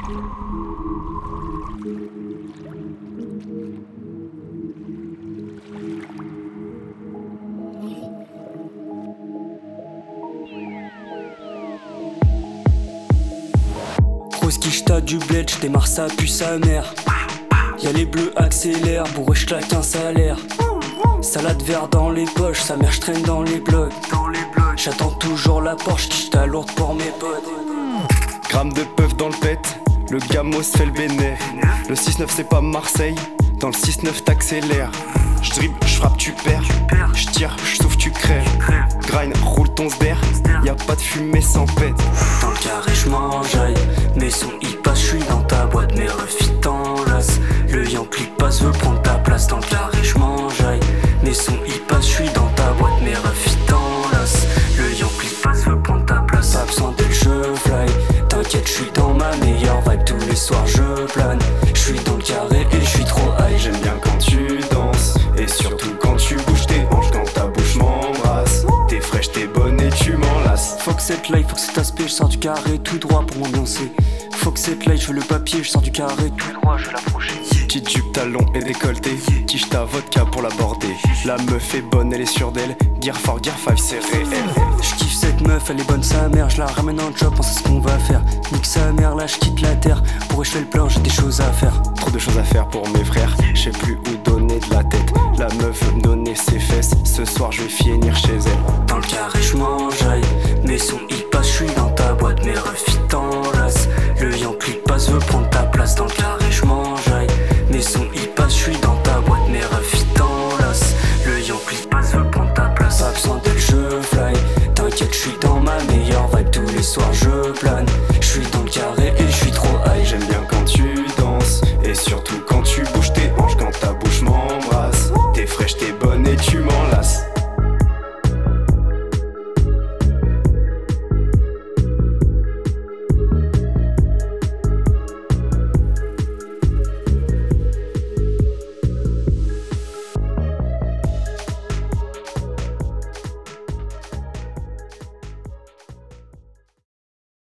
Skiche t'as du bled, j'démarre ça pue sa mère. Y'a les bleus accélèrent, bourré j'claque un salaire. Salade vert dans les poches, sa mère j'traîne dans les blocs. J'attends toujours la Porsche, quiche ta lourde pour mes potes. Gramme de puff dans le pet, le gamos fait le béné. Le 6-9 c'est pas Marseille, dans le 6-9 t'accélères. J'dribble, j'frappe, tu perds. J'tire, j'souffle, tu crèves. Grind, roule ton sder, y'a pas de fumée sans pète. Dans le carré j'mangeaille, mes sons y passent, j'suis dans ta boîte, mes refits t'enlacent. Le Yankee passe, veut prendre ta place. Dans le carré j'mangeaille, mes sons y passent, j'suis dans ta boîte, mes refits t'enlacent. Le Yankee passe, veut prendre ta place. Pas besoin d'elle, je fly. T'inquiète, j'suis dans ma meilleure vibe, tous les soirs je plane. J'suis dans le carré et j'suis trop high. J'aime bien quand tu danses, et surtout quand tu bouges tes hanches, quand ta bouche m'embrasse. T'es fraîche, t'es bonne et tu m'enlaces. Faut que cette life, faut que cet aspect, je sors du carré tout droit pour m'ambiancer. Faut que cette life, je veux le papier, je sors du carré tout droit, je veux l'approcher. Petite jupe, talon et décolleté, tige ta vodka pour l'aborder. La meuf est bonne, elle est sûre d'elle, Gear 4, Gear 5 c'est réel. J'kiffe cette meuf, elle est bonne sa mère, je la ramène en job, on sait ce qu'on va faire. Nique sa mère, là j'quitte la terre, pour je fais le plein, j'ai des choses à faire. Trop de choses à faire pour mes frères, je sais plus où donner de la tête. La meuf veut me donner ses fesses, ce soir je vais finir chez elle. Dans le carré j'mangeaille, mes sons y passent, j'suis dans ta boîte, mes refits t'enlacent. Le Yankee passe, veut prendre ta place dans le carré.